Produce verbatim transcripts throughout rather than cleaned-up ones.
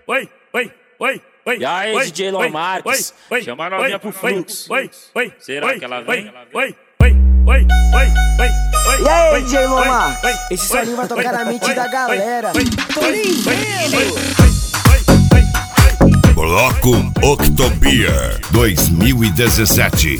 oi, oi, oi, oi. E aí, D J Luan Marques, chama a novinha pro fluxo. Será que ela vem? Oi, oi, oi, oi, oi. E aí, D J Luan Marques, esse solinho vai tocar na mente da galera. Tô nem vendo. Bloco Octobeer dois mil e dezessete.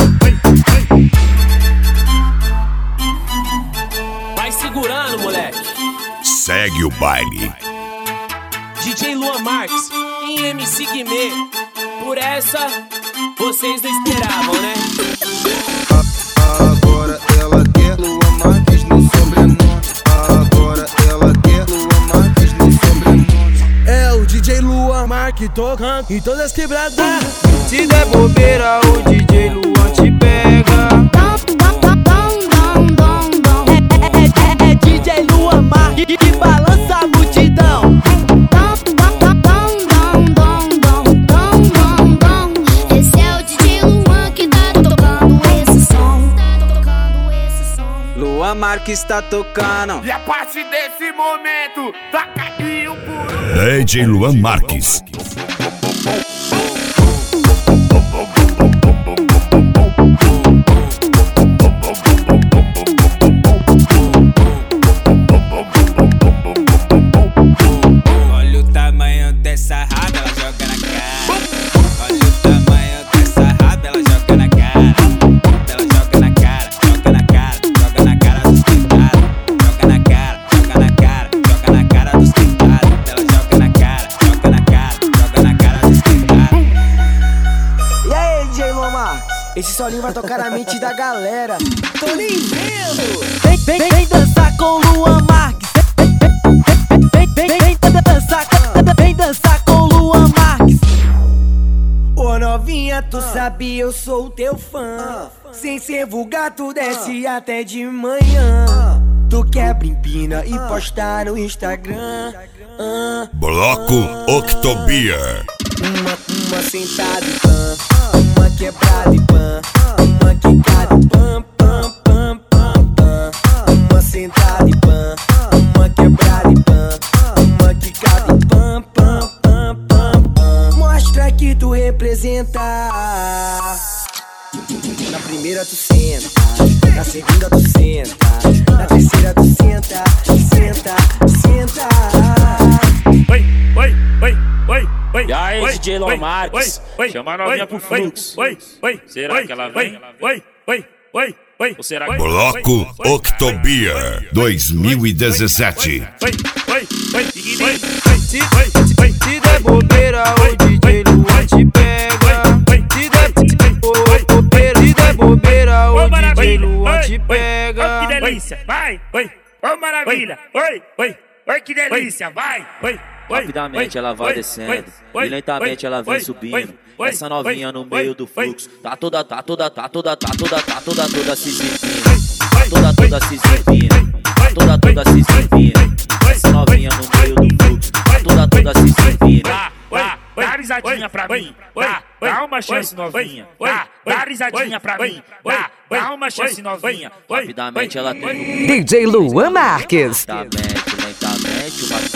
Vai segurando, moleque. Segue o baile. D J Luan Marques e M C Guimê. Por essa, vocês não esperavam, né? Agora ela quer Luan Marques no sobrenome. Agora ela quer Luan Marques no sobrenome. É o D J Luan Marques tocando em todas as quebradas. Se der bobeira, o D J Luan te pega. É, é, é, é D J Luan Marques que balança a multidão. Esse é o D J Luan que tá tocando esse som. Luan Marques tá tocando. E a partir desse momento, toca aqui o puro. D J Luan Marques. Olha o tamanho dessa raba, ela joga na cara. Olha o tamanho dessa raba, ela joga na cara. Ela joga na cara, joga na cara, joga na cara dos tentados. Joga na cara, joga na cara, joga na cara dos tentados. Ela joga na cara, joga na cara, joga na cara dos tentados. E aí, D J Luan Marques, esse solinho vai tocar na mente da galera. Tô nem vendo. Vem, vem, vem dançar com Luan Marques. Vem, vem, vem, vem dançar, vem dançar com Luan Marques. Ô novinha, tu sabe eu sou teu fã. Sem ser vulgar, tu desce até de manhã. Tu quebra, empina e posta no Instagram. Ah, Bloco Octobeer. Uma, uma sentada e pã, uma quebrada e pã, uma quicada e pã, pã, pã, pã, pã. Uma sentada e pã, uma quebrada e pã, uma quicada e pã, pã, pã, pã, pã. Mostra que tu representa. Na primeira tu senta, na segunda tu senta, na terceira tu senta, senta, senta. Oi, oi, oi, oi, oi. E aí, oi, D J Luan oi, Marques, oi, chama a novinha oi, pro oi, fluxo. oi, oi, Será oi, que ela vem? Oi, oi, oi, oi. Ou será que Bloco Octobeer dois mil e dezessete. Oi, oi, oi, oi, Se, se, se der bobeira, o D J Luan te pega. Se der bobeira, se der bobeira, o D J Luan te pega. Que delícia, vai, oi, ô maravilha, oi, oi, oi, que delícia, vai, oi. Rapidamente ela vai descendo e lentamente ela vem subindo. Essa novinha no meio do fluxo tá toda, tá toda, tá toda, tá toda, tá toda, toda se exibindo. Tá toda, toda se exibindo. Tá toda, toda se exibindo. Essa novinha no meio do fluxo tá toda, toda se exibindo. Dá, dá, dá risadinha pra mim, dá, dá uma chance novinha, dá, dá risadinha pra mim, dá, dá uma chance novinha. Rapidamente ela tem D J Luan Marques. lentamente, lentamente, uma